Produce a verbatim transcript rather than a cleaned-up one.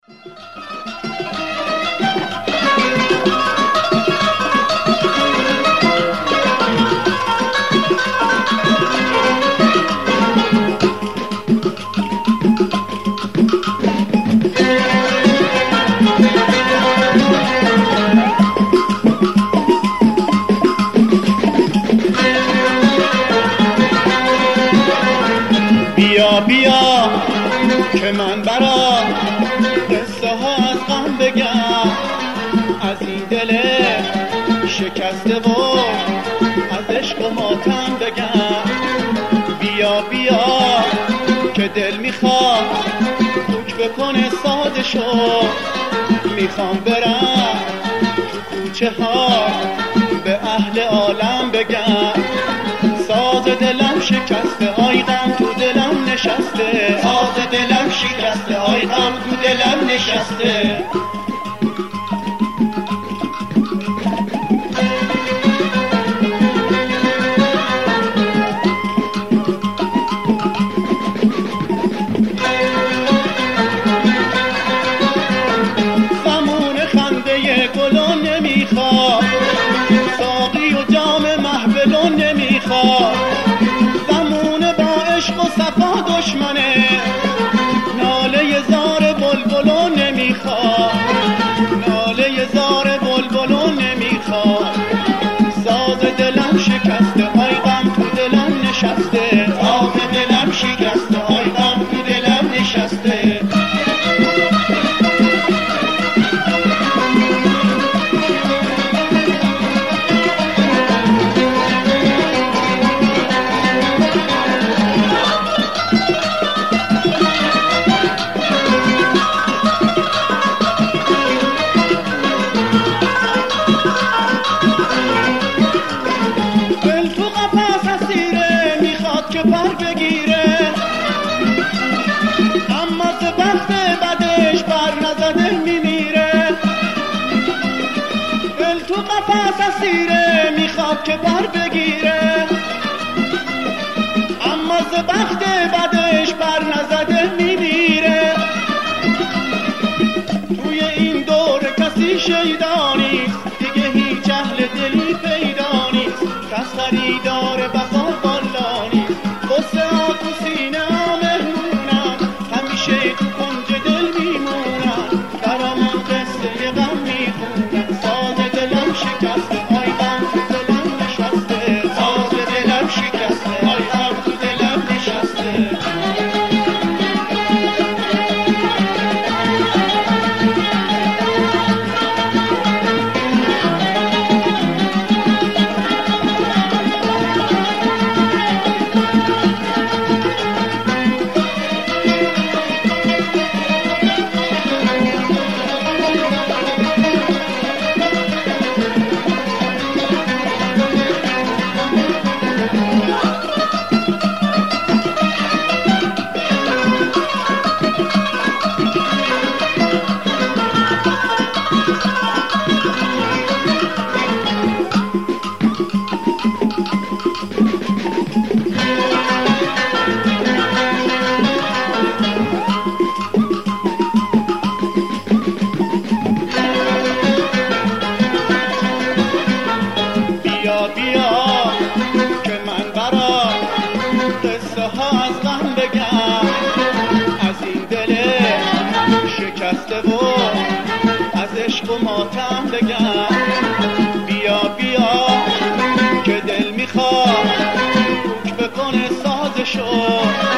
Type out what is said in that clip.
بیا بیا که من برا قصه ها از غم بگم، از این دل شکسته و از عشق و ماتم بگم. بیا بیا که دل میخواد کوک بکنه سازشو، میخوام برم تو کوچه ها به اهل عالم بگم. ساز دلم شکسته آی غم تو دلم نشسته، ساز دلم شکسته آی غم تو دلم نشسته. زمان خنده گلون نمیخواد، ساقی و جام محفلون نمیخواد. زمونه با عشق و صفا دشمنه، ناله زار بلبلون نمیخواد، ناله زار بلبلون نمیخواد. ساز دلم شکسته آی غم تو دلم نشسته، ساز دلم شکسته آی غم تو دلم نشسته. پر بگیره اما ز بخت بدش بر نزده میمیره. دل تو قفس اسیره میخواد که پر بگیره اما ز بخت بدش بر نزده میمیره. توی این دور کسی شیدا نیست، دیگه هیچ اهل دلی پیدا نیست. کس خریدار بقا والا نیست، قصه ها تو سینه ها مهمونن، همیشه تو کنج دل میمونن، برامون قصه غم میخونن. ساز دلم شکسته آی غم تو دلم نشسته، ساز دلم شکسته آی غم تو دلم نشسته. بیا بیا که من برا قصه ها از غم بگم، از این دل شکسته و از عشق و ماتم بگم. بیا بیا که دل میخواد کوک بکنه سازشو،